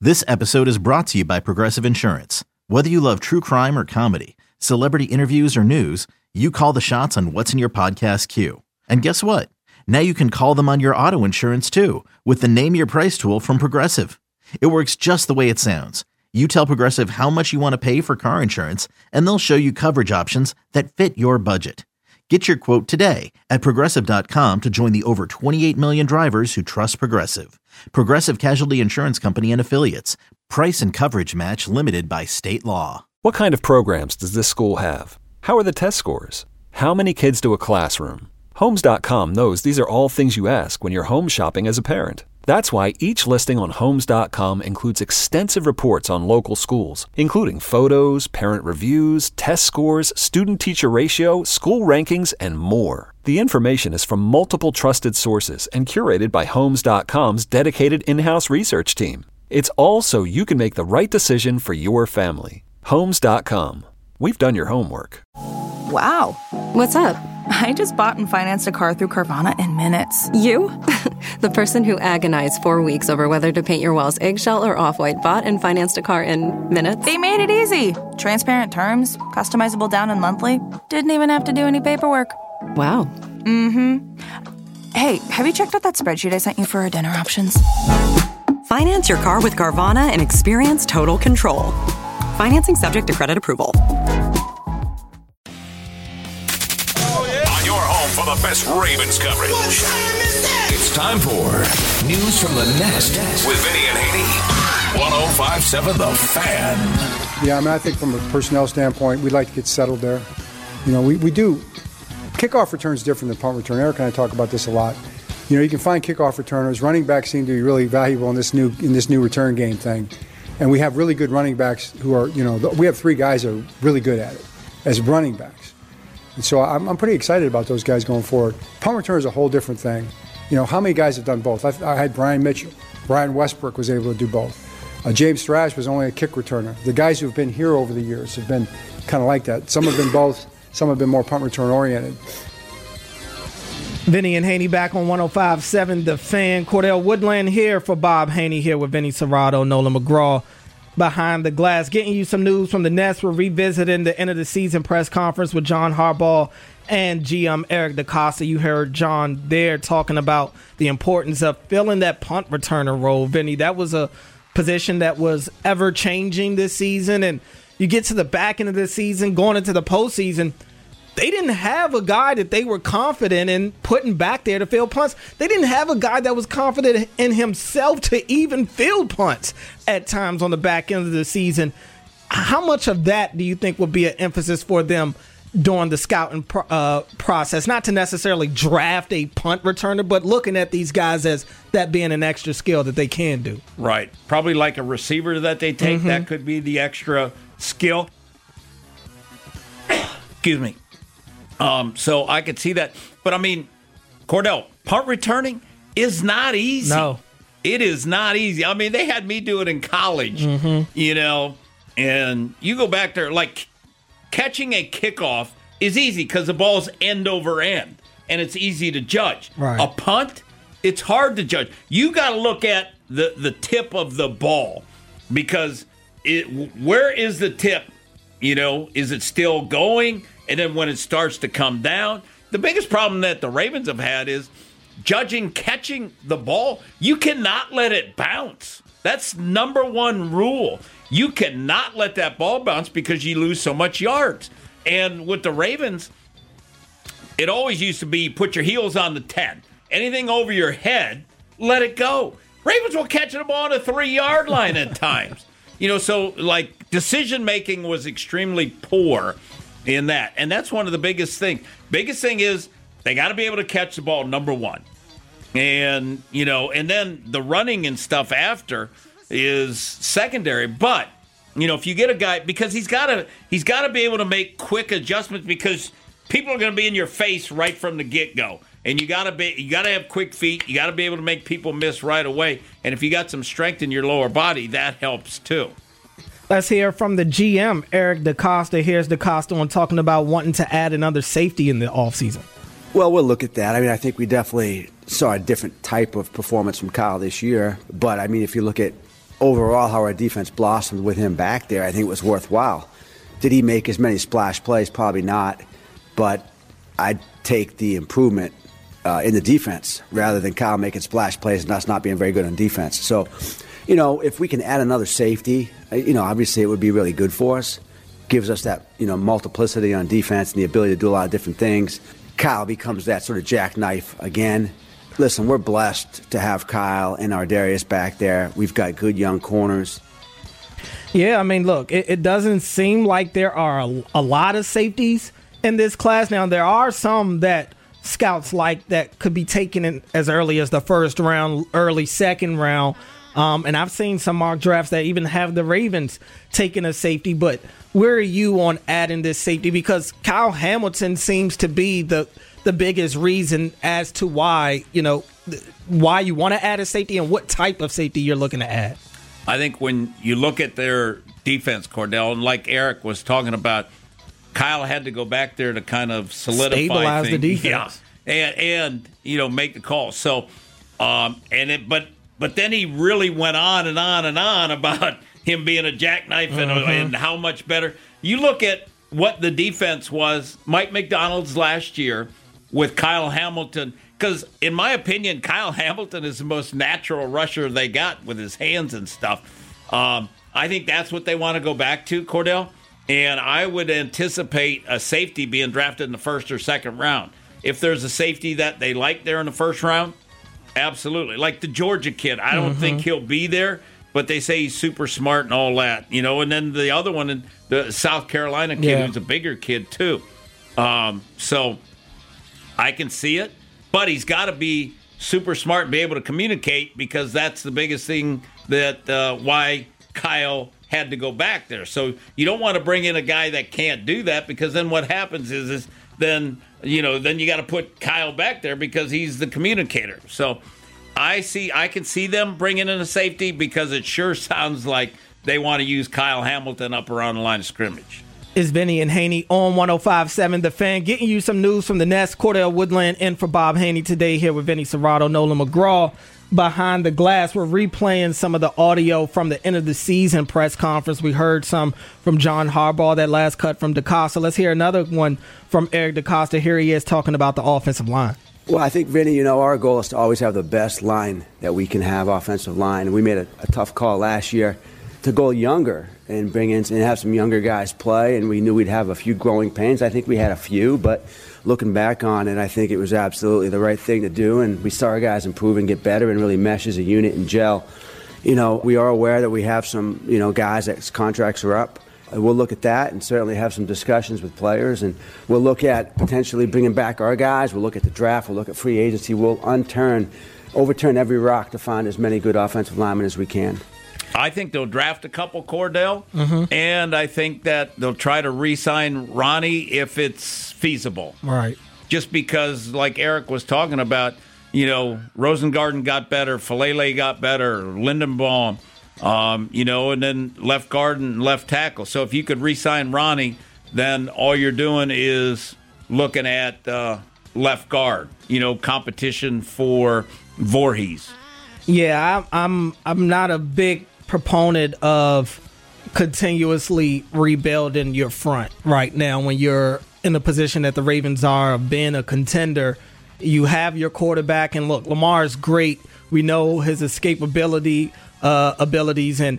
This episode is brought to you by Progressive Insurance. Whether you love true crime or comedy, celebrity interviews or news, you call the shots on what's in your podcast queue. And guess what? Now you can call them on your auto insurance too with the Name Your Price tool from Progressive. It works just the way it sounds. You tell Progressive how much you want to pay for car insurance, and they'll show you coverage options that fit your budget. Get your quote today at Progressive.com to join the over 28 million drivers who trust Progressive. Progressive Casualty Insurance Company and Affiliates. Price and coverage match limited by state law. What kind of programs does this school have? How are the test scores? How many kids to a classroom? Homes.com knows these are all things you ask when you're home shopping as a parent. That's why each listing on Homes.com includes extensive reports on local schools, including photos, parent reviews, test scores, student-teacher ratio, school rankings, and more. The information is from multiple trusted sources and curated by Homes.com's dedicated in-house research team. It's all so you can make the right decision for your family. Homes.com. We've done your homework. Wow. What's up? I just bought and financed a car through Carvana in minutes. You? The person who agonized 4 weeks over whether to paint your walls eggshell or off-white bought and financed a car in minutes? They made it easy. Transparent terms, customizable down and monthly. Didn't even have to do any paperwork. Wow. Mm-hmm. Hey, have you checked out that spreadsheet I sent you for our dinner options? Finance your car with Carvana and experience total control. Financing subject to credit approval. For the best Ravens coverage. It's time for News from the Nest with Vinny and Haney. 105.7 The Fan. Yeah, I think from a personnel standpoint, we'd like to get settled there. You know, we do. Kickoff return is different than punt return. Eric and I talk about this a lot. You know, you can find kickoff returners. Running backs seem to be really valuable in this new return game thing. And we have really good running backs who are, you know, we have three guys who are really good at it as running backs. And so I'm pretty excited about those guys going forward. Punt return is a whole different thing. You know, how many guys have done both? I had Brian Mitchell. Brian Westbrook was able to do both. James Thrash was only a kick returner. The guys who have been here over the years have been kind of like that. Some have been both. Some have been more punt return oriented. Vinny and Haney back on 105.7 The Fan. Cordell Woodland here for Bob Haney, here with Vinny Serrato, Nolan McGraw behind the glass. Getting you some news from the Nest. We're revisiting the end of the season press conference with John Harbaugh and GM Eric DeCosta. You heard John there talking about the importance of filling that punt returner role. Vinny, that was a position that was ever changing this season, and you get to the back end of the season, going into the postseason, they didn't have a guy that they were confident in putting back there to field punts. They didn't have a guy that was confident in himself to even field punts at times on the back end of the season. How much of that do you think will be an emphasis for them during the scouting process? Not to necessarily draft a punt returner, but looking at these guys as that being an extra skill that they can do. Right. Probably like a receiver that they take. Mm-hmm. That could be the extra skill. Excuse me. So I could see that. But, I mean, Cordell, punt returning is not easy. No. It is not easy. I mean, they had me do it in college, you know, and you go back there, like, catching a kickoff is easy because the ball's end over end, and it's easy to judge. Right. A punt, it's hard to judge. You got to look at the tip of the ball because where is the tip? You know, is it still going? And then when it starts to come down, the biggest problem that the Ravens have had is judging catching the ball. You cannot let it bounce. That's number one rule. You cannot let that ball bounce because you lose so much yards. And with the Ravens, it always used to be put your heels on the 10. Anything over your head, let it go. Ravens will catch the ball on the 3-yard line at times. You know, so like decision-making was extremely poor in that. And that's one of the biggest things. Biggest thing is they got to be able to catch the ball, number one. And, you know, and then the running and stuff after is secondary. But, you know, if you get a guy, because he's got to be able to make quick adjustments because people are going to be in your face right from the get-go. And you got to have quick feet. You got to be able to make people miss right away. And if you got some strength in your lower body, that helps too. Let's hear from the GM, Eric DeCosta. Here's DeCosta on talking about wanting to add another safety in the offseason. Well, we'll look at that. I mean, I think we definitely saw a different type of performance from Kyle this year. But, I mean, if you look at overall how our defense blossomed with him back there, I think it was worthwhile. Did he make as many splash plays? Probably not. But I'd take the improvement in the defense rather than Kyle making splash plays and us not being very good on defense. So, if we can add another safety, obviously it would be really good for us. Gives us that, multiplicity on defense and the ability to do a lot of different things. Kyle becomes that sort of jackknife again. Listen, we're blessed to have Kyle and Ardarius back there. We've got good young corners. Yeah, I mean, look, it doesn't seem like there are a lot of safeties in this class. Now, there are some that scouts like that could be taken in as early as the first round, early second round. And I've seen some mock drafts that even have the Ravens taking a safety. But where are you on adding this safety? Because Kyle Hamilton seems to be the biggest reason as to why, why you want to add a safety and what type of safety you're looking to add. I think when you look at their defense, Cordell, and like Eric was talking about, Kyle had to go back there to kind of stabilize the defense. Yeah, and make the call. So, but then he really went on and on and on about him being a jackknife and how much better. You look at what the defense was, Mike McDonald's last year with Kyle Hamilton, because in my opinion, Kyle Hamilton is the most natural rusher they got with his hands and stuff. I think that's what they want to go back to, Cordell. And I would anticipate a safety being drafted in the first or second round. If there's a safety that they like there in the first round, absolutely. Like the Georgia kid, I don't think he'll be there, but they say he's super smart and all that, And then the other one, the South Carolina kid, who's a bigger kid too. So I can see it, but he's got to be super smart and be able to communicate, because that's the biggest thing that why Kyle had to go back there. So you don't want to bring in a guy that can't do that, because then what happens is then you got to put Kyle back there because he's the communicator. So I can see them bringing in a safety, because it sure sounds like they want to use Kyle Hamilton up around the line of scrimmage. It's Vinny and Haney on 105.7 The Fan, getting you some news from the Nest. Cordell Woodland in for Bob Haney today, here with Vinny Serrato, Nolan McGraw behind the glass. We're replaying some of the audio from the end of the season press conference. We heard some from John Harbaugh, that last cut from DeCosta. Let's hear another one from Eric DeCosta. Here he is talking about the offensive line. Well, I think, Vinny, our goal is to always have the best line that we can have, offensive line. And we made a tough call last year to go younger and bring in and have some younger guys play. And we knew we'd have a few growing pains. I think we had a few, but looking back on it, I think it was absolutely the right thing to do. And we saw our guys improve and get better and really mesh as a unit and gel. We are aware that we have some, guys that contracts are up. We'll look at that and certainly have some discussions with players, and we'll look at potentially bringing back our guys. We'll look at the draft. We'll look at free agency. We'll overturn every rock to find as many good offensive linemen as we can. I think they'll draft a couple, Cordell, and I think that they'll try to re-sign Ronnie if it's feasible. Right. Just because, like Eric was talking about, Rosengarten got better, Falele got better, Lindenbaum, and then left guard and left tackle. So if you could re-sign Ronnie, then all you're doing is looking at left guard, competition for Voorhees. Yeah, I'm not a big proponent of continuously rebuilding your front right now when you're in the position that the Ravens are of being a contender. You have your quarterback, and look, Lamar is great. We know his escapability abilities, and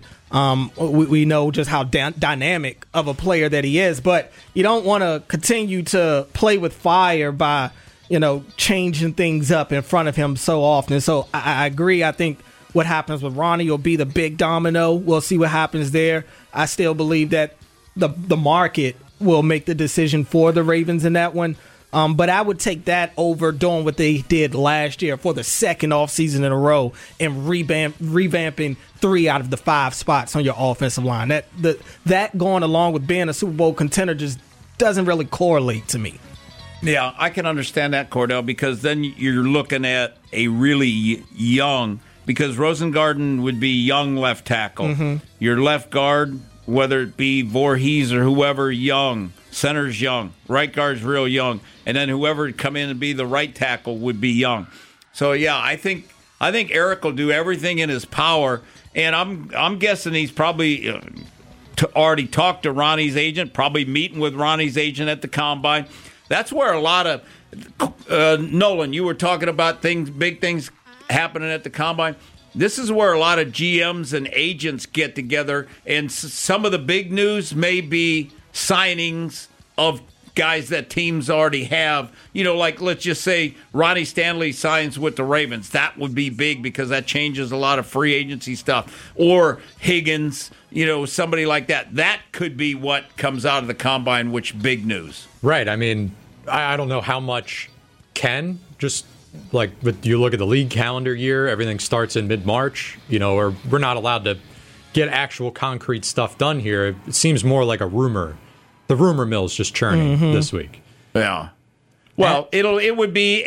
we know just how dynamic of a player that he is. But you don't want to continue to play with fire by changing things up in front of him so often. So I agree. I think what happens with Ronnie will be the big domino. We'll see what happens there. I still believe that the market will make the decision for the Ravens in that one. But I would take that over doing what they did last year for the second offseason in a row and revamping 3 out of the 5 spots on your offensive line. That going along with being a Super Bowl contender just doesn't really correlate to me. Yeah, I can understand that, Cordell, because then you're looking at a really young, because Rosengarten would be young left tackle. Your left guard, whether it be Voorhees or whoever, young. Center's young. Right guard's real young. And then whoever would come in and be the right tackle would be young. So, yeah, I think Eric will do everything in his power. And I'm guessing he's probably already talked to Ronnie's agent, probably meeting with Ronnie's agent at the Combine. That's where a lot of Nolan, you were talking about big things happening at the Combine. This is where a lot of GMs and agents get together, and some of the big news may be signings of guys that teams already have. Like let's just say Ronnie Stanley signs with the Ravens. That would be big because that changes a lot of free agency stuff. Or Higgins, somebody like that. That could be what comes out of the Combine, which big news. Right. I mean, I don't know how much can just but you look at the league calendar year, everything starts in mid-March, or we're not allowed to get actual concrete stuff done here. It seems more like a rumor. The rumor mill's just churning this week. Yeah. Well, it would be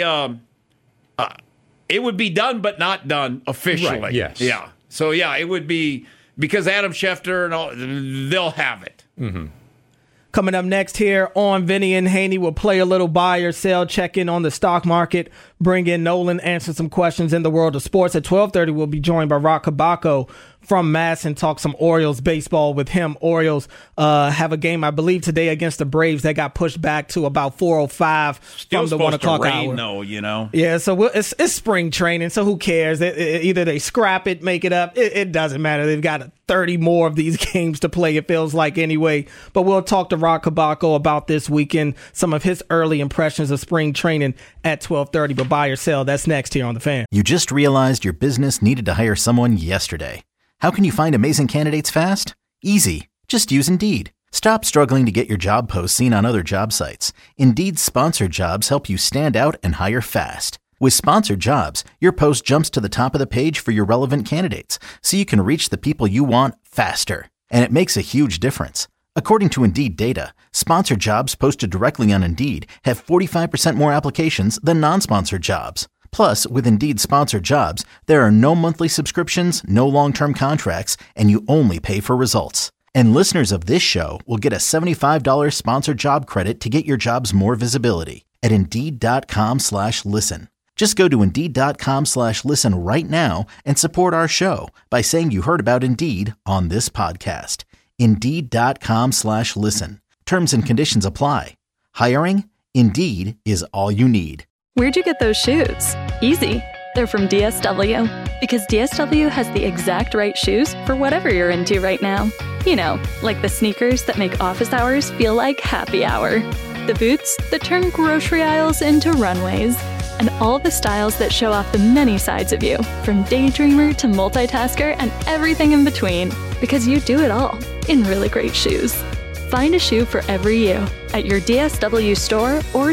it would be done but not done officially. Right, yes. Yeah. So it would be because Adam Schefter and all, they'll have it. Mm-hmm. Coming up next here on Vinny and Haney, we'll play a little buy or sell, check in on the stock market, bring in Nolan, answer some questions in the world of sports. At 12:30, we'll be joined by Rock Kabako from Mass and talk some Orioles baseball with him. Orioles have a game, I believe, today against the Braves that got pushed back to about 4:05 from the 1 o'clock hour. Though, Yeah, so it's spring training, so who cares? Either they scrap it, make it up. It doesn't matter. They've got 30 more of these games to play, it feels like, anyway. But we'll talk to Rock Kabako about this weekend, some of his early impressions of spring training at 12:30. But buy or sell, that's next here on The Fan. You just realized your business needed to hire someone yesterday. How can you find amazing candidates fast? Easy. Just use Indeed. Stop struggling to get your job posts seen on other job sites. Indeed's sponsored jobs help you stand out and hire fast. With sponsored jobs, your post jumps to the top of the page for your relevant candidates, so you can reach the people you want faster. And it makes a huge difference. According to Indeed data, sponsored jobs posted directly on Indeed have 45% more applications than non-sponsored jobs. Plus, with Indeed sponsored jobs, there are no monthly subscriptions, no long-term contracts, and you only pay for results. And listeners of this show will get a $75 sponsored job credit to get your jobs more visibility at Indeed.com/listen. Just go to Indeed.com/listen right now and support our show by saying you heard about Indeed on this podcast. Indeed.com/listen. Terms and conditions apply. Hiring? Indeed is all you need. Where'd you get those shoes? Easy. They're from DSW. Because DSW has the exact right shoes for whatever you're into right now. Like the sneakers that make office hours feel like happy hour. The boots that turn grocery aisles into runways. And all the styles that show off the many sides of you, from daydreamer to multitasker and everything in between. Because you do it all in really great shoes. Find a shoe for every you at your DSW store or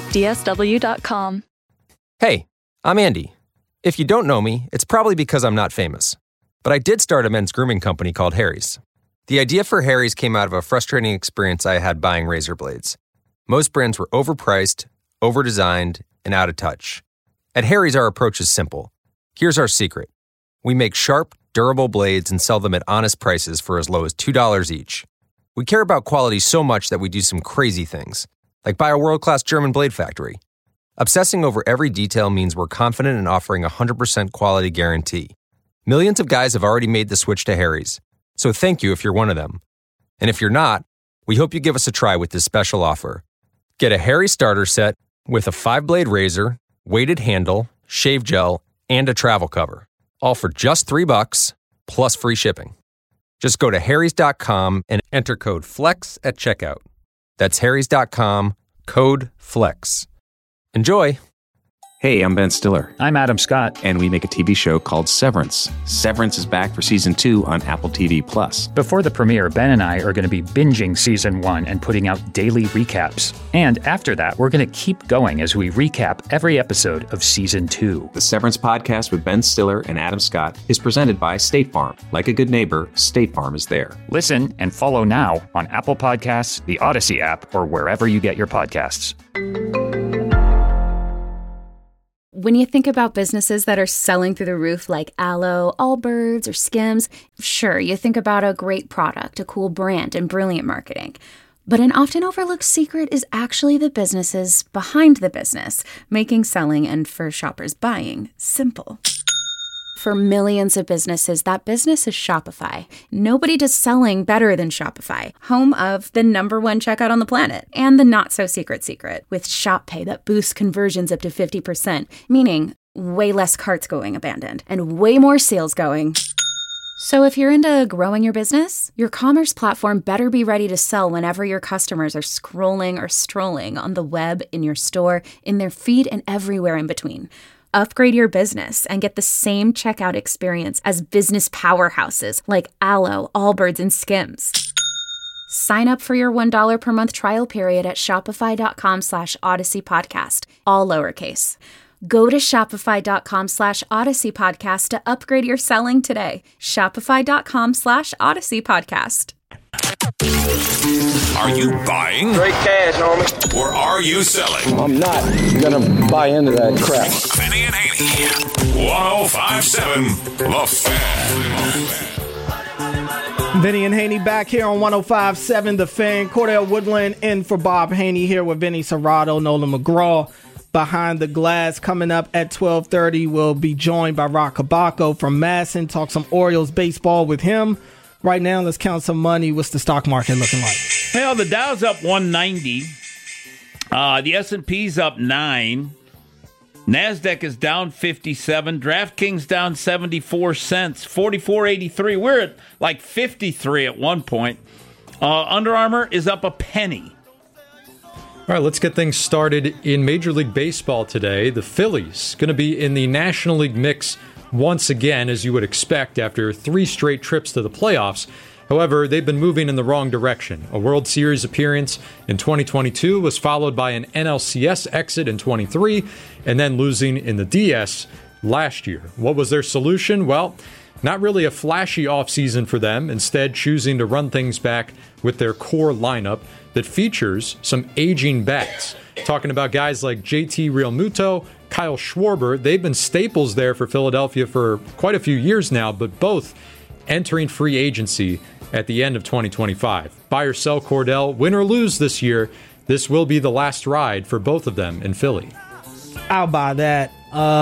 DSW.com. Hey, I'm Andy. If you don't know me, it's probably because I'm not famous. But I did start a men's grooming company called Harry's. The idea for Harry's came out of a frustrating experience I had buying razor blades. Most brands were overpriced, overdesigned, and out of touch. At Harry's, our approach is simple. Here's our secret. We make sharp, durable blades and sell them at honest prices for as low as $2 each. We care about quality so much that we do some crazy things, like buy a world-class German blade factory. Obsessing over every detail means we're confident in offering a 100% quality guarantee. Millions of guys have already made the switch to Harry's, so thank you if you're one of them. And if you're not, we hope you give us a try with this special offer. Get a Harry's starter set with a 5-blade razor, weighted handle, shave gel, and a travel cover, all for just $3 plus free shipping. Just go to harrys.com and enter code FLEX at checkout. That's harrys.com, code FLEX. Enjoy. Hey, I'm Ben Stiller. I'm Adam Scott. And we make a TV show called Severance. Severance is back for Season 2 on Apple TV+. Before the premiere, Ben and I are going to be binging Season 1 and putting out daily recaps. And after that, we're going to keep going as we recap every episode of Season 2. The Severance podcast with Ben Stiller and Adam Scott is presented by State Farm. Like a good neighbor, State Farm is there. Listen and follow now on Apple Podcasts, the Odyssey app, or wherever you get your podcasts. When you think about businesses that are selling through the roof like Aloe, Allbirds, or Skims, sure, you think about a great product, a cool brand, and brilliant marketing. But an often overlooked secret is actually the businesses behind the business, making selling and for shoppers buying simple. For millions of businesses, that business is Shopify. Nobody does selling better than Shopify, home of the #1 checkout on the planet and the not-so-secret secret with Shop Pay that boosts conversions up to 50%, meaning way less carts going abandoned and way more sales going. So if you're into growing your business, your commerce platform better be ready to sell whenever your customers are scrolling or strolling on the web, in your store, in their feed, and everywhere in between. Upgrade your business and get the same checkout experience as business powerhouses like Alo, Allbirds, and Skims. Sign up for your $1 per month trial period at shopify.com/Odyssey Podcast, all lowercase. Go to shopify.com/Odyssey Podcast to upgrade your selling today. Shopify.com/Odyssey Podcast. Are you buying? Straight cash, homie. Or are you selling? I'm not gonna buy into that crap. Vinny and Haney. 105.7 The Fan. Vinny and Haney back here on 105.7 The Fan. Cordell Woodland in for Bob Haney here with Vinny Serrato, Nolan McGraw. Behind the Glass coming up at 12:30. We'll be joined by Rock Kabako from Masson. Talk some Orioles baseball with him. Right now, let's count some money. What's the stock market looking like? Well, the Dow's up 190. The S&P's up 9. NASDAQ is down 57. DraftKings down 74 cents, 44.83. We're at like 53 at one point. Under Armour is up a penny. All right, let's get things started in Major League Baseball today. The Phillies going to be in the National League mix once again, as you would expect, after 3 straight trips to the playoffs. However, they've been moving in the wrong direction. A World Series appearance in 2022 was followed by an NLCS exit in 23, and then losing in the DS last year. What was their solution? Well, not really a flashy offseason for them, instead choosing to run things back with their core lineup that features some aging bats. Talking about guys like JT Realmuto, Kyle Schwarber. They've been staples there for Philadelphia for quite a few years now, but both entering free agency at the end of 2025. Buy or sell Cordell, win or lose this year, this will be the last ride for both of them in Philly. I'll buy that.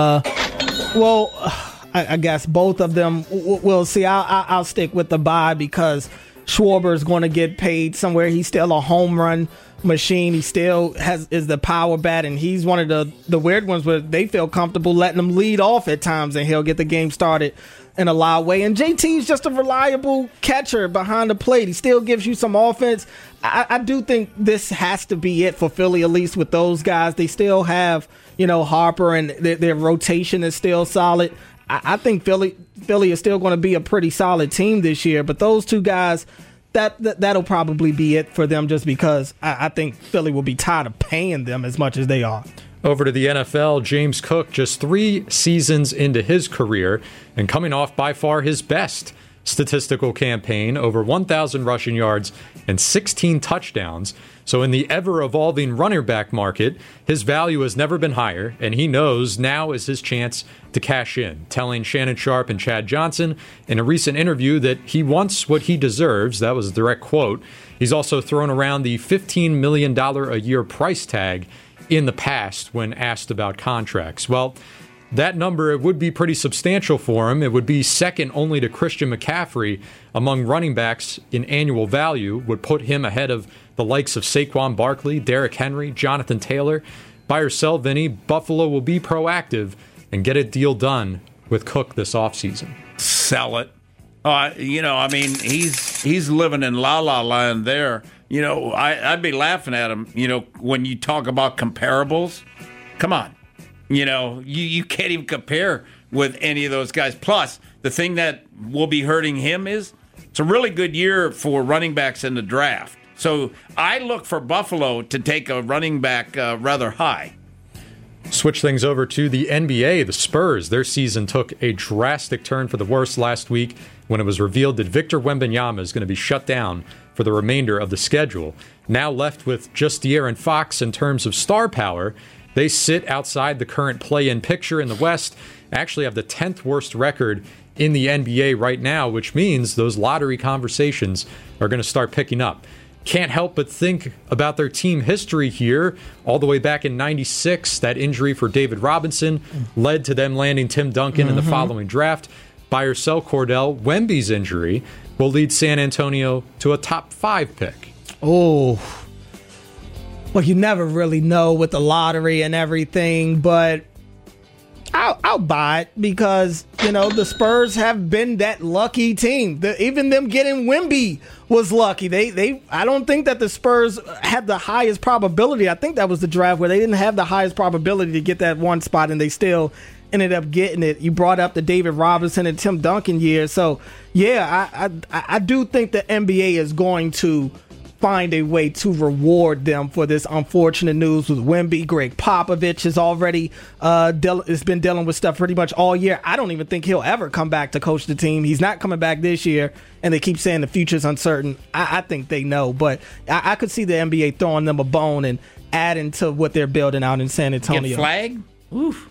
I guess both of them. We'll see. I'll stick with the buy because Schwarber is going to get paid somewhere. He's still a home run machine. He still is the power bat, and he's one of the weird ones where they feel comfortable letting him lead off at times, and he'll get the game started in a loud way. And JT's just a reliable catcher behind the plate. He still gives you some offense. I do think this has to be it for Philly, at least with those guys. They still have, Harper, and their rotation is still solid. I think Philly is still going to be a pretty solid team this year, but those two guys, that'll probably be it for them, just because I think Philly will be tired of paying them as much as they are. Over to the NFL, James Cook, just 3 seasons into his career and coming off by far his best statistical campaign, over 1,000 rushing yards and 16 touchdowns. So in the ever-evolving running back market, his value has never been higher, and he knows now is his chance to cash in, telling Shannon Sharp and Chad Johnson in a recent interview that he wants what he deserves. That was a direct quote. He's also thrown around the $15 million a year price tag in the past when asked about contracts. Well, that number, it would be pretty substantial for him. It would be second only to Christian McCaffrey among running backs in annual value, would put him ahead of the likes of Saquon Barkley, Derrick Henry, Jonathan Taylor. Buy or sell, Vinny, Buffalo will be proactive and get a deal done with Cook this offseason. Sell it. He's living in la-la land there. I'd be laughing at him, when you talk about comparables. Come on. You can't even compare with any of those guys. Plus, the thing that will be hurting him is it's a really good year for running backs in the draft. So I look for Buffalo to take a running back rather high. Switch things over to the NBA. The Spurs, their season took a drastic turn for the worse last week when it was revealed that Victor Wembanyama is going to be shut down for the remainder of the schedule. Now left with just De'Aaron Fox in terms of star power, they sit outside the current play-in picture in the West, actually have the 10th worst record in the NBA right now, which means those lottery conversations are going to start picking up. can't help but think about their team history here. All the way back in 96, that injury for David Robinson led to them landing Tim Duncan in the following draft. Buy or sell, Cordell, Wemby's injury will lead San Antonio to a top 5 pick. Oh, well, you never really know with the lottery and everything, but I'll buy it because, the Spurs have been that lucky team. Even them getting Wemby was lucky. I don't think that the Spurs had the highest probability. I think that was the draft where they didn't have the highest probability to get that one spot, and they still ended up getting it. You brought up the David Robinson and Tim Duncan years. So, yeah, I do think the NBA is going to find a way to reward them for this unfortunate news with Wemby. Greg Popovich has already has been dealing with stuff pretty much all year. I don't even think he'll ever come back to coach the team. He's not coming back this year, and they keep saying the future's uncertain. I think they know, but I could see the NBA throwing them a bone and adding to what they're building out in San Antonio. Get flagged? Oof.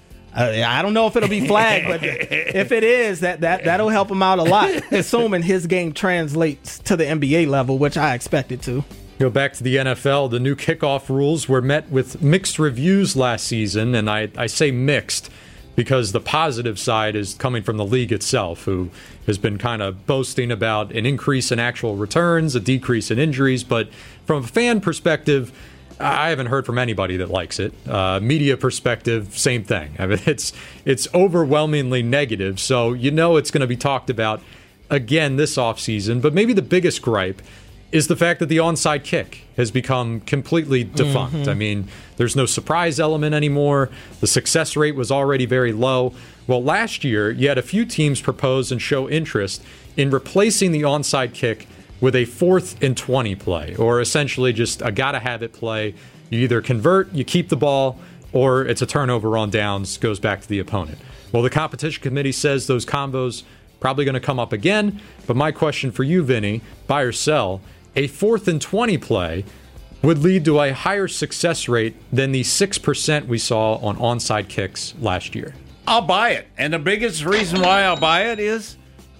I don't know if it'll be flagged, but if it is, that'll help him out a lot, assuming his game translates to the NBA level, which I expect it to. Go back to the NFL. The new kickoff rules were met with mixed reviews last season, and I say mixed because the positive side is coming from the league itself, who has been kind of boasting about an increase in actual returns, a decrease in injuries. But from a fan perspective, I haven't heard from anybody that likes it. Media perspective, same thing. I mean, it's overwhelmingly negative, so it's going to be talked about again this offseason. But maybe the biggest gripe is the fact that the onside kick has become completely defunct. I mean, there's no surprise element anymore. The success rate was already very low. Well, last year, you had a few teams propose and show interest in replacing the onside kick with a 4th and 20 play, or essentially just a gotta-have-it play. You either convert, you keep the ball, or it's a turnover on downs, goes back to the opponent. Well, the competition committee says those combos probably going to come up again, but my question for you, Vinny, buy or sell, a 4th and 20 play would lead to a higher success rate than the 6% we saw on onside kicks last year. I'll buy it, and the biggest reason why I'll buy it is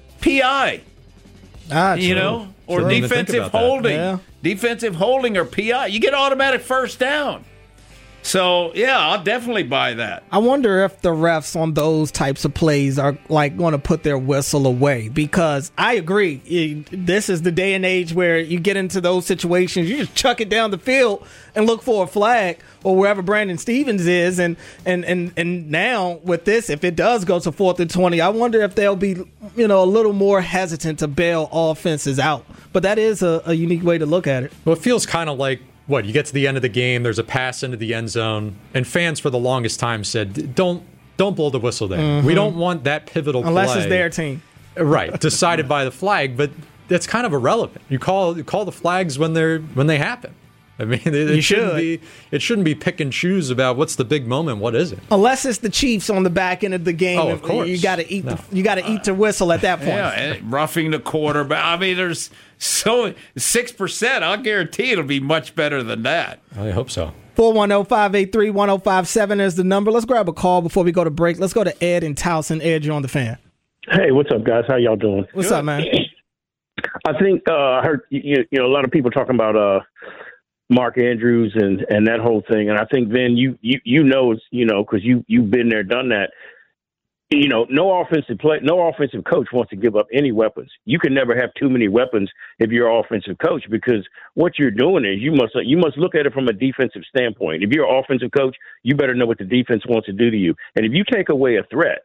PI. Or defensive holding. Yeah. Defensive holding or PI. You get automatic first down. So, yeah, I'll definitely buy that. I wonder if the refs on those types of plays are going to put their whistle away, because I agree. This is the day and age where you get into those situations. You just chuck it down the field and look for a flag or wherever Brandon Stevens is. And now with this, if it does go to 4th and 20, I wonder if they'll be, a little more hesitant to bail offenses out. But that is a unique way to look at it. Well, it feels kind of like, you get to the end of the game, there's a pass into the end zone, and fans for the longest time said, don't blow the whistle there. Mm-hmm. We don't want that pivotal play. Unless it's their team. Right, decided by the flag, but that's kind of irrelevant. You call the flags when they happen. I mean, it shouldn't be pick and choose about what's the big moment, what isn't. Unless it's the Chiefs on the back end of the game. Oh, of course. You got to eat the whistle at that point. Yeah, roughing the quarterback. I mean, there's 6%. I'll guarantee it'll be much better than that. I hope so. 410-583-1057 is the number. Let's grab a call before we go to break. Let's go to Ed in Towson. Ed, you're on the Fan. Hey, what's up, guys? How y'all doing? What's up, man? I think I heard a lot of people talking about Mark Andrews and that whole thing, and I think Vin, you know, because you've been there, done that. No offensive coach wants to give up any weapons. You can never have too many weapons if you're an offensive coach, because what you're doing is you must look at it from a defensive standpoint. If you're an offensive coach, you better know what the defense wants to do to you. And if you take away a threat,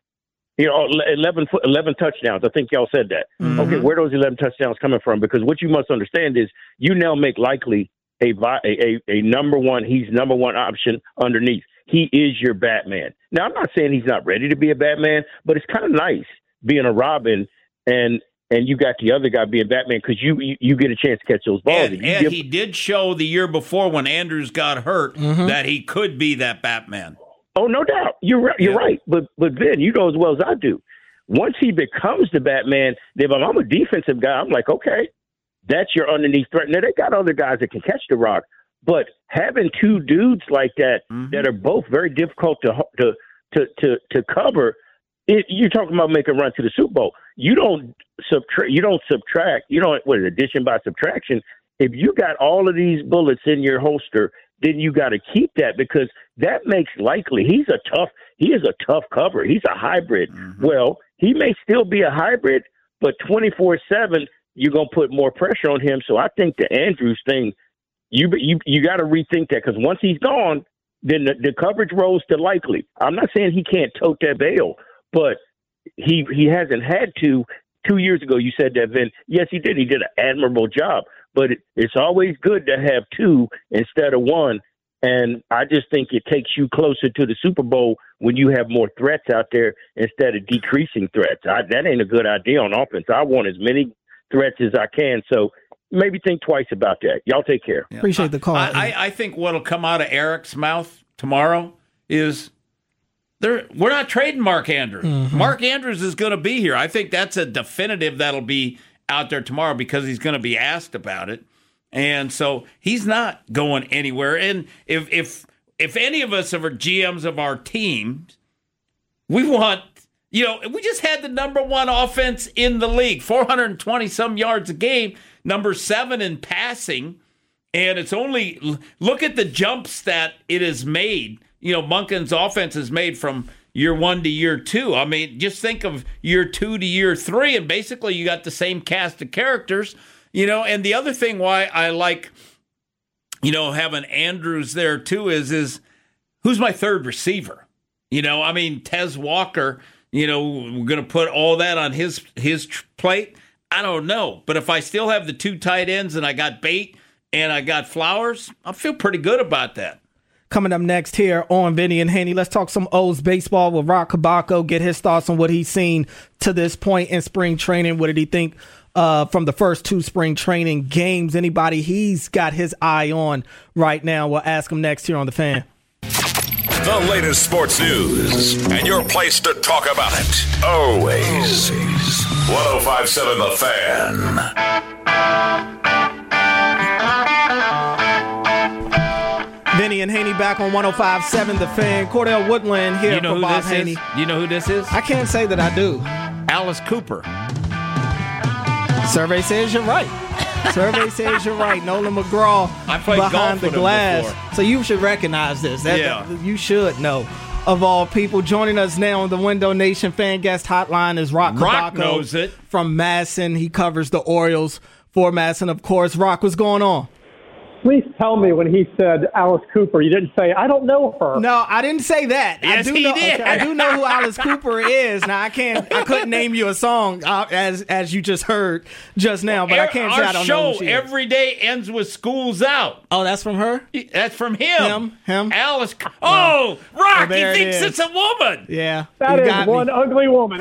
11 touchdowns. I think y'all said that. Mm-hmm. Okay, where are those 11 touchdowns coming from? Because what you must understand is you now make likely a number one. He's number one option underneath. He is your Batman. Now, I'm not saying he's not ready to be a Batman, but it's kind of nice being a Robin and you got the other guy being Batman, because you get a chance to catch those balls. And he did show the year before when Andrews got hurt that he could be that Batman. Oh, no doubt. You're right. But Vin, you know as well as I do, once he becomes the Batman, then if I'm a defensive guy, I'm like, okay, that's your underneath threat. Now, they got other guys that can catch the rock. But having two dudes like that that are both very difficult to cover, you're talking about making a run to the Super Bowl. You don't subtract. Addition by subtraction. if you got all of these bullets in your holster, then you got to keep that, because that makes likely he is a tough cover. He's a hybrid. Mm-hmm. Well, he may still be a hybrid, but 24/7, you're going to put more pressure on him. So I think the Andrews thing, you got to rethink that, because once he's gone, then the coverage rolls to likely. I'm not saying he can't tote that bail, but he hasn't had to. 2 years ago, you said that, Vin. Yes, he did. He did an admirable job. But it's always good to have two instead of one. And I just think it takes you closer to the Super Bowl when you have more threats out there instead of decreasing threats. That ain't a good idea on offense. I want as many threats as I can. So maybe think twice about that. Y'all take care. Yeah. Appreciate the call. I think what'll come out of Eric's mouth tomorrow is we're not trading Mark Andrews. Mm-hmm. Mark Andrews is going to be here. I think that's a definitive that'll be out there tomorrow, because he's going to be asked about it. And so he's not going anywhere. And if any of us are GMs of our teams, we want, we just had the number one offense in the league, 420 some yards a game, number 7 in passing. And it's only, look at the jumps that it has made. Monken's offense has made from year 1 to year 2. I mean, just think of year 2 to year 3, and basically you got the same cast of characters, And the other thing why I like, having Andrews there too is who's my third receiver? Tez Walker, we're going to put all that on his plate. I don't know. But if I still have the 2 tight ends and I got Bate and I got Flowers, I feel pretty good about that. Coming up next here on Vinny and Haney, let's talk some O's baseball with Rock Kabako, get his thoughts on what he's seen to this point in spring training. What did he think from the first 2 spring training games? Anybody he's got his eye on right now, we'll ask him next here on The Fan. The latest sports news and your place to talk about it. Always. 105.7 The Fan. Vinny and Haney back on 105.7 The Fan. Cordell Woodland here for Bob Haney. You know who this is? I can't say that I do. Alice Cooper. Survey says you're right. Survey says you're right. Nolan McGraw behind the glass. So you should recognize this. You should know. Of all people, joining us now on the Window Nation Fan Guest Hotline is Rock Kabako. Rock knows it. From Madison. He covers the Orioles for Madison, of course. Rock, what's going on? Please tell me when he said Alice Cooper, you didn't say, I don't know her. No, I didn't say that. Yes, he did. I do know who Alice Cooper is. Now, I couldn't name you a song as you just heard just now, but I can't say I don't know who she is. Our show every day ends with School's Out. Oh, that's from her? That's from him. Him? Alice. Oh, Rock, he thinks it's a woman. Yeah. That is one ugly woman.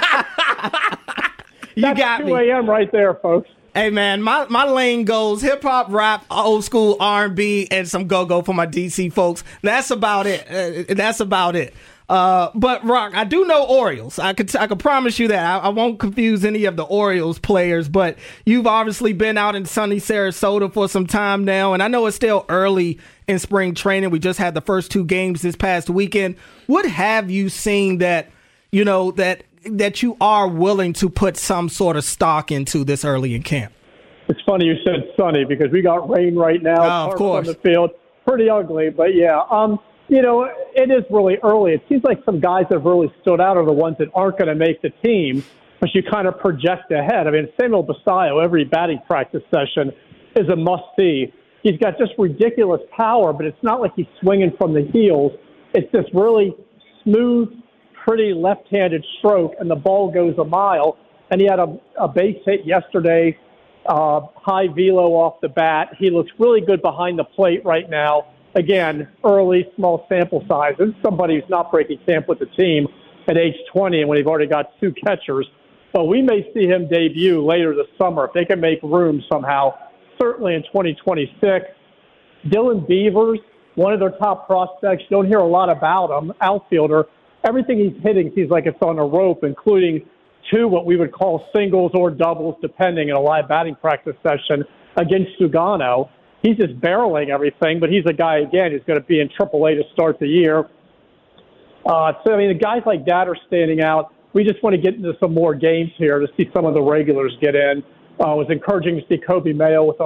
You got me. 2 a.m. right there, folks. Hey, man, my lane goes hip-hop, rap, old school R&B, and some go-go for my D.C. folks. That's about it. But, Rock, I do know Orioles. I could promise you that. I won't confuse any of the Orioles players, but you've obviously been out in sunny Sarasota for some time now, and I know it's still early in spring training. We just had the first 2 games this past weekend. What have you seen that you are willing to put some sort of stock into this early in camp? It's funny you said sunny because we got rain right now. Of course. On the field. Pretty ugly, but yeah. It is really early. It seems like some guys that have really stood out are the ones that aren't going to make the team, but you kind of project ahead. I mean, Samuel Basallo, every batting practice session is a must-see. He's got just ridiculous power, but it's not like he's swinging from the heels. It's this really smooth, pretty left-handed stroke, and the ball goes a mile. And he had a base hit yesterday, high velo off the bat. He looks really good behind the plate right now. Again, early, small sample size. This is somebody who's not breaking camp with the team at age 20, and when they've already got 2 catchers. But we may see him debut later this summer if they can make room somehow, certainly in 2026. Dylan Beavers, one of their top prospects. You don't hear a lot about him, outfielder. Everything he's hitting seems like it's on a rope, including 2 what we would call singles or doubles, depending, in a live batting practice session against Sugano. He's just barreling everything, but he's a guy, again, who's going to be in AAA to start the year. The guys like that are standing out. We just want to get into some more games here to see some of the regulars get in. It was encouraging to see Kobe Mayo with a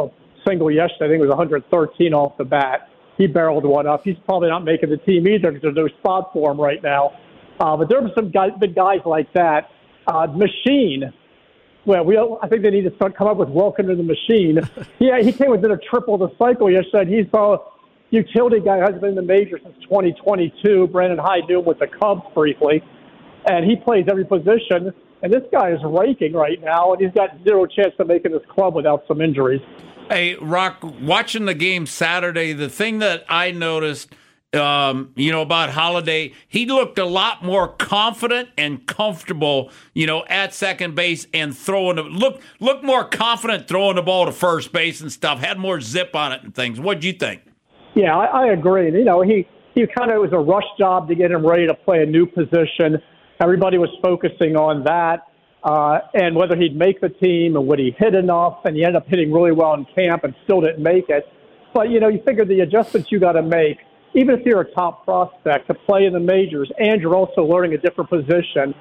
single yesterday. I think it was 113 off the bat. He barreled one up. He's probably not making the team either because there's no spot for him right now. But there are some big guys like that. Machine. Well, I think they need to come up with welcome to the machine. He came within a triple the cycle yesterday. He's a utility guy who hasn't been in the major since 2022. Brandon Hyde knew him with the Cubs briefly. And he plays every position. And this guy is raking right now, and he's got zero chance of making this club without some injuries. Hey, Rock, watching the game Saturday, the thing that I noticed, about Holiday, he looked a lot more confident and comfortable, at second base and throwing look more confident throwing the ball to first base and stuff, had more zip on it and things. What'd you think? Yeah, I agree. He kind of was a rush job to get him ready to play a new position. Everybody was focusing on that and whether he'd make the team and would he hit enough, and he ended up hitting really well in camp and still didn't make it. But, you figure the adjustments you got to make, even if you're a top prospect, to play in the majors and you're also learning a different position,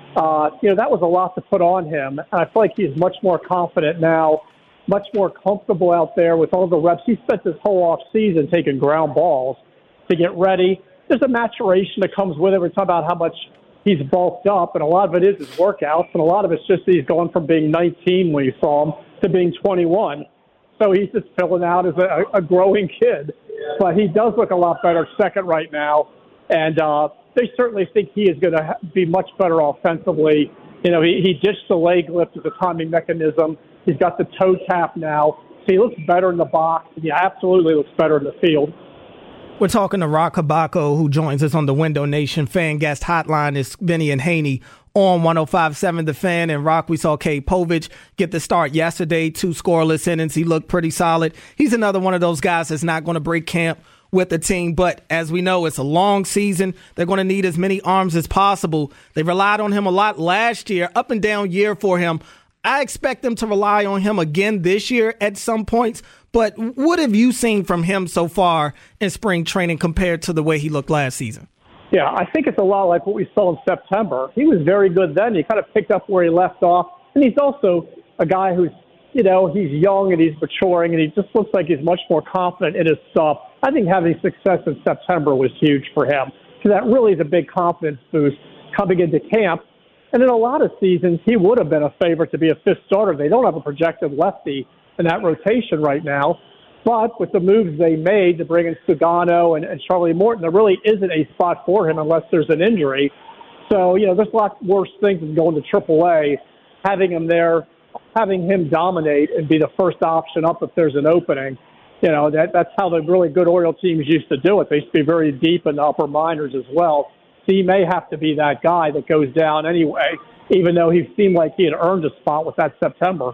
that was a lot to put on him. And I feel like he's much more confident now, much more comfortable out there with all the reps. He spent this whole off season taking ground balls to get ready. There's a maturation that comes with it. We're talking about how much he's bulked up, and a lot of it is his workouts, and a lot of it's just that he's going from being 19 when you saw him to being 21. So he's just filling out as a growing kid. But he does look a lot better at second right now, and they certainly think he is going to be much better offensively. He ditched the leg lift as a timing mechanism. He's got the toe tap now, so he looks better in the box. He absolutely looks better in the field. We're talking to Rock Kubatko, who joins us on the Window Nation fan guest hotline. It's Vinny and Haney on 105.7 The Fan. And Rock, we saw Cade Povich get the start yesterday, 2 scoreless innings. He looked pretty solid. He's another one of those guys that's not going to break camp with the team. But as we know, it's a long season. They're going to need as many arms as possible. They relied on him a lot last year, up and down year for him. I expect them to rely on him again this year at some points. But what have you seen from him so far in spring training compared to the way he looked last season? Yeah, I think it's a lot like what we saw in September. He was very good then. He kind of picked up where he left off. And he's also a guy who's, he's young and he's maturing, and he just looks like he's much more confident in his stuff. I think having success in September was huge for him, because that really is a big confidence boost coming into camp. And in a lot of seasons, he would have been a favorite to be a fifth starter. They don't have a projected lefty in that rotation right now. But with the moves they made to bring in Sugano and Charlie Morton, there really isn't a spot for him unless there's an injury. So, there's a lot worse things than going to AAA. Having him there, having him dominate and be the first option up if there's an opening, that's how the really good Oriole teams used to do it. They used to be very deep in the upper minors as well. So he may have to be that guy that goes down anyway, even though he seemed like he had earned a spot with that September.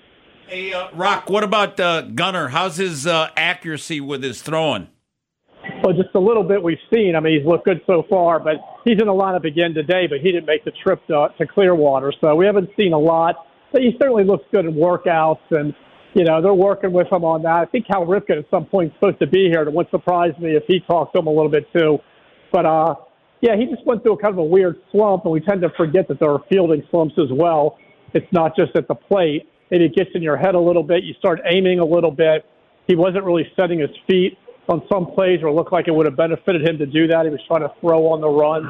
Hey, Rock, what about Gunnar? How's his accuracy with his throwing? Well, just a little bit we've seen. I mean, he's looked good so far, but he's in the lineup again today, but he didn't make the trip to Clearwater, so we haven't seen a lot. But he certainly looks good in workouts, and, they're working with him on that. I think Cal Ripken at some point is supposed to be here. It wouldn't surprise me if he talked to him a little bit too. But, he just went through a kind of a weird slump, and we tend to forget that there are fielding slumps as well. It's not just at the plate. Maybe it gets in your head a little bit. You start aiming a little bit. He wasn't really setting his feet on some plays where it looked like it would have benefited him to do that. He was trying to throw on the run.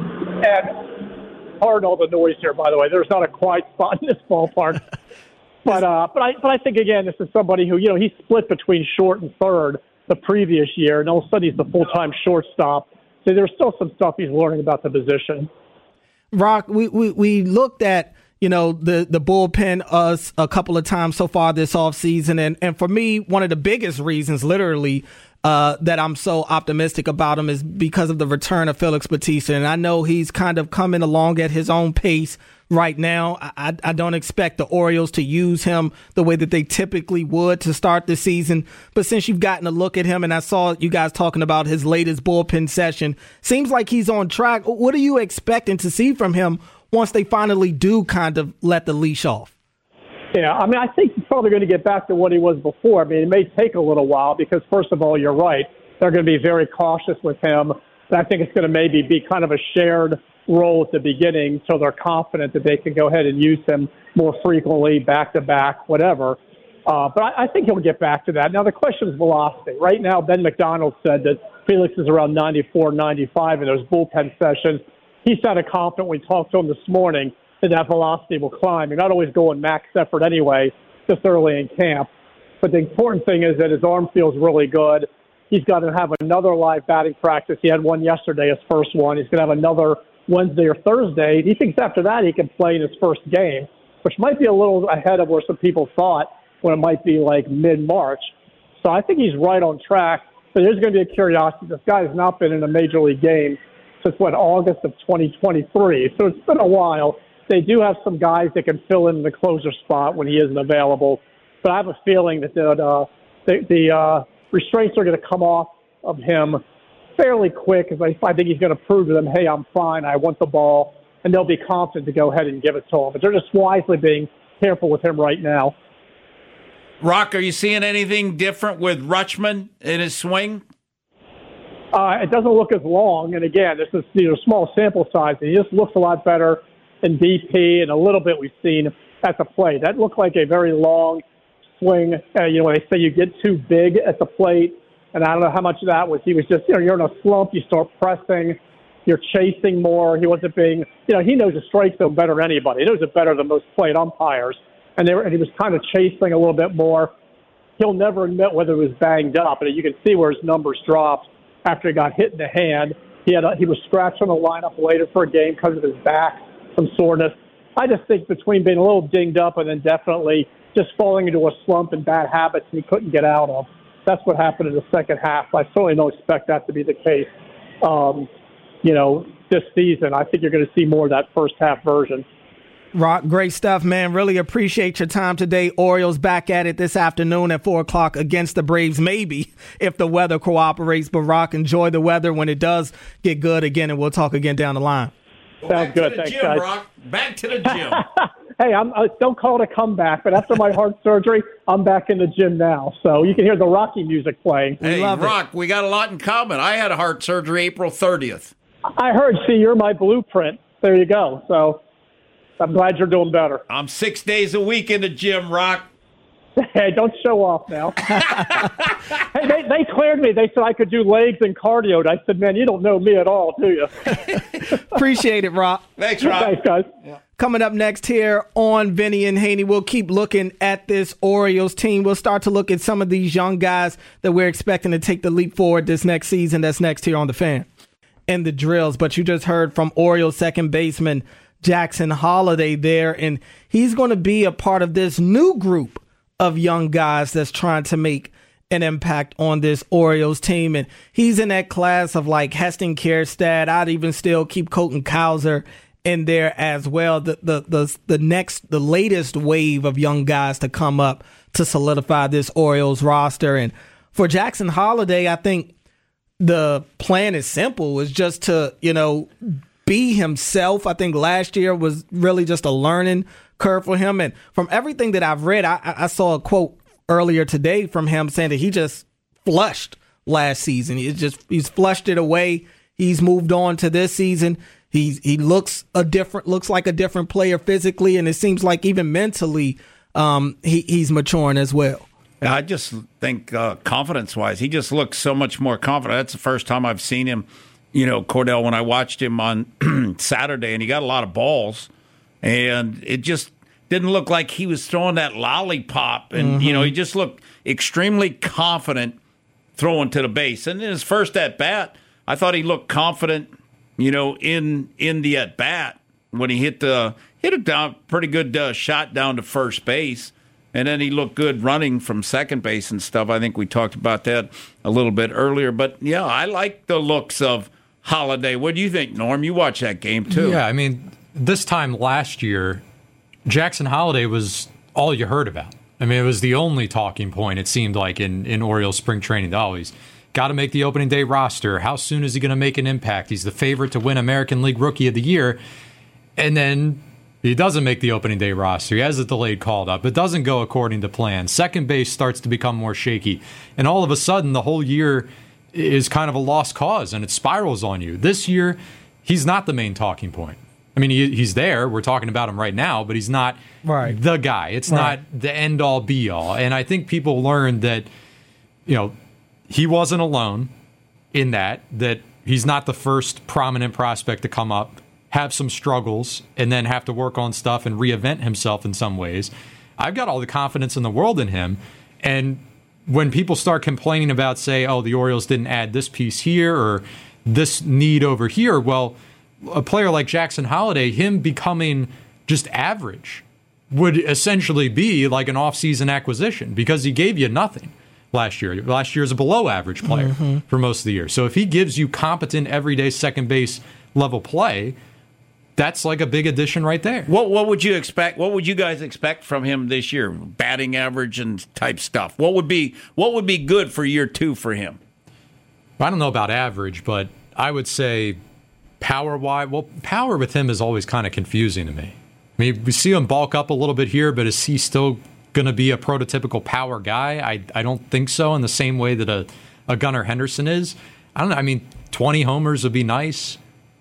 And pardon all the noise here, by the way. There's not a quiet spot in this ballpark. But I think, again, this is somebody who, he split between short and third the previous year, and all of a sudden he's the full-time shortstop. So there's still some stuff he's learning about the position. Rock, we looked at the bullpen us a couple of times so far this offseason. And for me, one of the biggest reasons, literally, that I'm so optimistic about him is because of the return of Felix Bautista. And I know he's kind of coming along at his own pace right now. I don't expect the Orioles to use him the way that they typically would to start the season. But since you've gotten a look at him, and I saw you guys talking about his latest bullpen session, seems like he's on track. What are you expecting to see from him once they finally do kind of let the leash off? Yeah, I mean, I think he's probably going to get back to what he was before. I mean, it may take a little while because, first of all, you're right. They're going to be very cautious with him. But I think it's going to maybe be kind of a shared role at the beginning so they're confident that they can go ahead and use him more frequently, back-to-back, whatever. But I think he'll get back to that. Now, the question is velocity. Right now, Ben McDonald said that Felix is around 94, 95 in those bullpen sessions. He sounded confident when we talked to him this morning that velocity will climb. You're not always going max effort anyway, this early in camp. But the important thing is that his arm feels really good. He's got to have another live batting practice. He had one yesterday, his first one. He's going to have another Wednesday or Thursday. He thinks after that he can play in his first game, which might be a little ahead of where some people thought when it might be like mid-March. So I think he's right on track. But there's going to be a curiosity. This guy has not been in a major league game since, August of 2023. So it's been a while. They do have some guys that can fill in the closer spot when he isn't available. But I have a feeling that the restraints are going to come off of him fairly quick, because I think he's going to prove to them, hey, I'm fine, I want the ball, and they'll be confident to go ahead and give it to him. But they're just wisely being careful with him right now. Rock, are you seeing anything different with Rutschman in his swing? It doesn't look as long, and again, this is small sample size, and he just looks a lot better in DP, and a little bit we've seen at the plate. That looked like a very long swing. When they say you get too big at the plate, and I don't know how much of that was. He was just, you're in a slump, you start pressing, you're chasing more. He wasn't being, he knows the strike zone better than anybody. He knows it better than most plate umpires. And he was kind of chasing a little bit more. He'll never admit whether it was banged up, and you can see where his numbers dropped after he got hit in the hand. He was scratched on the lineup later for a game because of his back, some soreness. I just think between being a little dinged up and then definitely just falling into a slump and bad habits he couldn't get out of, that's what happened in the second half. I certainly don't expect that to be the case, this season. I think you're going to see more of that first half version. Rock, great stuff, man. Really appreciate your time today. Orioles back at it this afternoon at 4 o'clock against the Braves, maybe, if the weather cooperates. But, Rock, enjoy the weather when it does get good again, and we'll talk again down the line. Sounds good. Thanks, gym, guys. Rock. Back to the gym. Hey, don't call it a comeback, but after my heart surgery, I'm back in the gym now. So you can hear the Rocky music playing. Hey, Rock, we got a lot in common. I had a heart surgery April 30th. I heard. See, you're my blueprint. There you go. So I'm glad you're doing better. I'm 6 days a week in the gym, Rock. Hey, don't show off now. Hey, they cleared me. They said I could do legs and cardio. I said, man, you don't know me at all, do you? Appreciate it, Rock. Thanks, Rock. Thanks, guys. Yeah. Coming up next here on Vinny and Haney, we'll keep looking at this Orioles team. We'll start to look at some of these young guys that we're expecting to take the leap forward this next season. That's next here on The Fan and the Drills. But you just heard from Orioles second baseman Jackson Holliday there, and he's going to be a part of this new group of young guys that's trying to make an impact on this Orioles team. And he's in that class of like Heston Kjerstad. I'd even still keep Colton Cowser in there as well. The latest wave of young guys to come up to solidify this Orioles roster. And for Jackson Holliday, I think the plan is simple. It's just to, be himself. I think last year was really just a learning curve for him. And from everything that I've read, I saw a quote earlier today from him saying that he just flushed last season. He's flushed it away. He's moved on to this season. He looks like a different player physically, and it seems like even mentally he's maturing as well. I just think confidence-wise, he just looks so much more confident. That's the first time I've seen him, Cordell, when I watched him on Saturday, and he got a lot of balls, and it just didn't look like he was throwing that lollipop. And, he just looked extremely confident throwing to the base. And in his first at-bat, I thought he looked confident, in the at-bat when he hit a pretty good shot down to first base. And then he looked good running from second base and stuff. I think we talked about that a little bit earlier. But, yeah, I like the looks of Holliday. What do you think, Norm? You watched that game, too. Yeah, I mean, this time last year, Jackson Holliday was all you heard about. I mean, it was the only talking point, it seemed like, in Orioles spring training. Always got to make the opening day roster. How soon is he going to make an impact? He's the favorite to win American League Rookie of the Year. And then he doesn't make the opening day roster. He has a delayed call-up. It doesn't go according to plan. Second base starts to become more shaky. And all of a sudden, the whole year is kind of a lost cause, and it spirals on you. This year, he's not the main talking point. I mean, he's there. We're talking about him right now, but he's not the guy. It's not the end-all, be-all. And I think people learned that, he wasn't alone in that he's not the first prominent prospect to come up, have some struggles, and then have to work on stuff and reinvent himself in some ways. I've got all the confidence in the world in him. And when people start complaining about, say, the Orioles didn't add this piece here or this need over here, well, a player like Jackson Holliday, him becoming just average would essentially be like an off-season acquisition because he gave you nothing last year. Last year is a below-average player for most of the year. So if he gives you competent, everyday second base level play, that's like a big addition right there. What would you expect? What would you guys expect from him this year? Batting average and type stuff. What would be good for year 2 for him? I don't know about average, but I would say power-wise, power with him is always kind of confusing to me. I mean, we see him bulk up a little bit here, but is he still going to be a prototypical power guy? I don't think so in the same way that a Gunnar Henderson is. I don't know. I mean, 20 homers would be nice.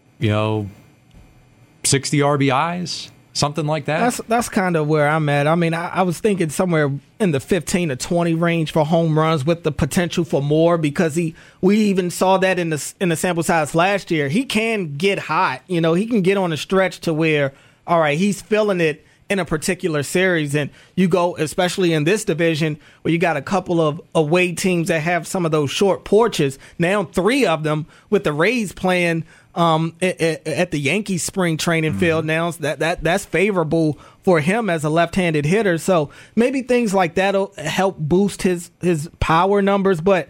60 RBIs, something like that. That's kind of where I'm at. I mean, I was thinking somewhere in the 15 to 20 range for home runs with the potential for more because we even saw that in the sample size last year. He can get hot. He can get on a stretch to where, all right, he's feeling it in a particular series. And you go, especially in this division, where you got a couple of away teams that have some of those short porches. Now 3 of them with the Rays playing at the Yankees spring training field now, that's favorable for him as a left-handed hitter. So maybe things like that'll help boost his power numbers. But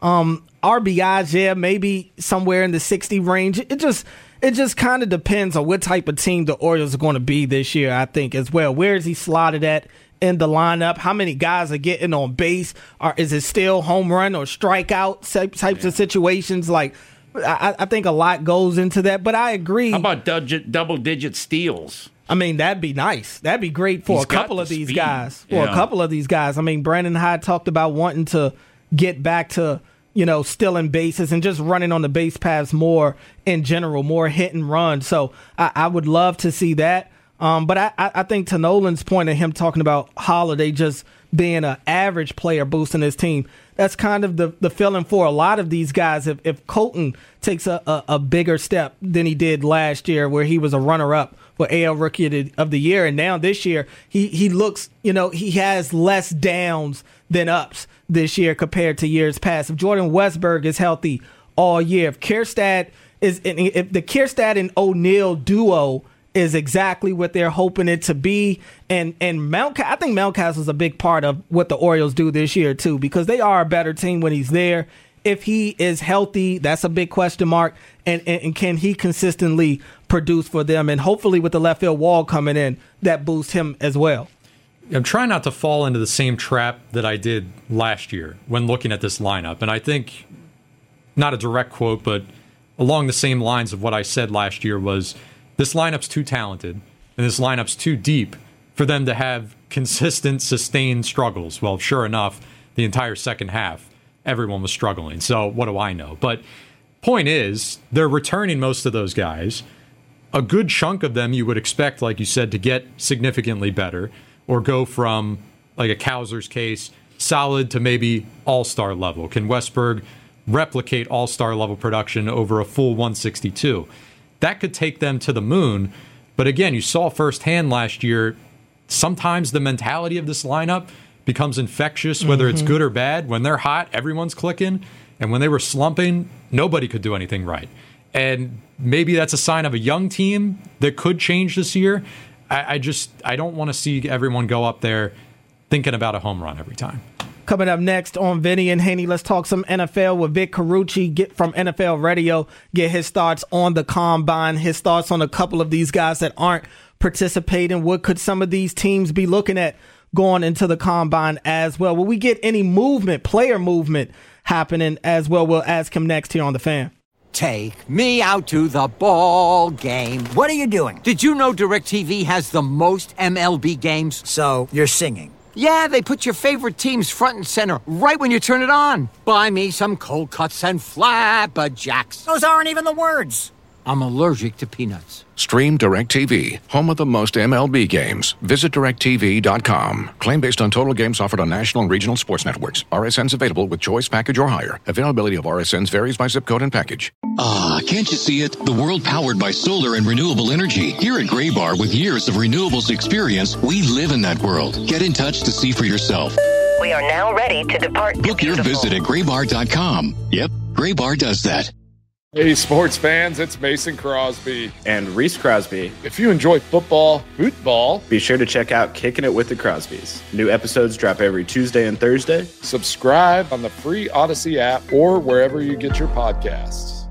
RBIs, maybe somewhere in the 60 range. It just kind of depends on what type of team the Orioles are going to be this year, I think, as well. Where is he slotted at in the lineup? How many guys are getting on base? Is it still home run or strikeout types of situations? Like, I think a lot goes into that, but I agree. How about double-digit steals? I mean, that'd be nice. That'd be great for a couple of these guys. I mean, Brandon Hyde talked about wanting to get back to, stealing bases and just running on the base paths more in general, more hit and run. So I would love to see that. But I think to Nolan's point of him talking about Holliday just being an average player boosting his team, that's kind of the feeling for a lot of these guys. If Colton takes a bigger step than he did last year, where he was a runner-up for AL Rookie of the Year, and now this year he looks, he has less downs than ups this year compared to years past. If Jordan Westburg is healthy all year, if the Kjerstad and O'Neill duo is exactly what they're hoping it to be. And I think Mountcastle is a big part of what the Orioles do this year, too, because they are a better team when he's there. If he is healthy, that's a big question mark. And can he consistently produce for them? And hopefully with the left field wall coming in, that boosts him as well. I'm trying not to fall into the same trap that I did last year when looking at this lineup. And I think, not a direct quote, but along the same lines of what I said last year was, this lineup's too talented and this lineup's too deep for them to have consistent, sustained struggles. Well, sure enough, the entire second half, everyone was struggling. So what do I know? But point is, they're returning most of those guys. A good chunk of them you would expect, like you said, to get significantly better or go from, like a Cowser's case, solid to maybe all-star level. Can Westburg replicate all-star level production over a full 162? That could take them to the moon. But again, you saw firsthand last year, sometimes the mentality of this lineup becomes infectious, whether it's good or bad. When they're hot, everyone's clicking. And when they were slumping, nobody could do anything right. And maybe that's a sign of a young team that could change this year. I don't want to see everyone go up there thinking about a home run every time. Coming up next on Vinny and Haney, let's talk some NFL with Vic Carucci, get from NFL Radio, get his thoughts on the combine, his thoughts on a couple of these guys that aren't participating. What could some of these teams be looking at going into the combine as well? Will we get any movement, player movement happening as well? We'll ask him next here on The Fan. Take me out to the ball game. What are you doing? Did you know DirecTV has the most MLB games? So you're singing. Yeah, they put your favorite teams front and center right when you turn it on. Buy me some cold cuts and flapjacks. Those aren't even the words. I'm allergic to peanuts. Stream DirecTV, home of the most MLB games. Visit DirecTV.com. Claim based on total games offered on national and regional sports networks. RSNs available with choice package or higher. Availability of RSNs varies by zip code and package. Ah, can't you see it? The world powered by solar and renewable energy. Here at Graybar, with years of renewables experience, we live in that world. Get in touch to see for yourself. We are now ready to depart. Book your visit at Graybar.com. Yep, Graybar does that. Hey, sports fans, it's Mason Crosby. And Reese Crosby. If you enjoy football, be sure to check out Kicking It with the Crosbys. New episodes drop every Tuesday and Thursday. Subscribe on the free Odyssey app or wherever you get your podcasts.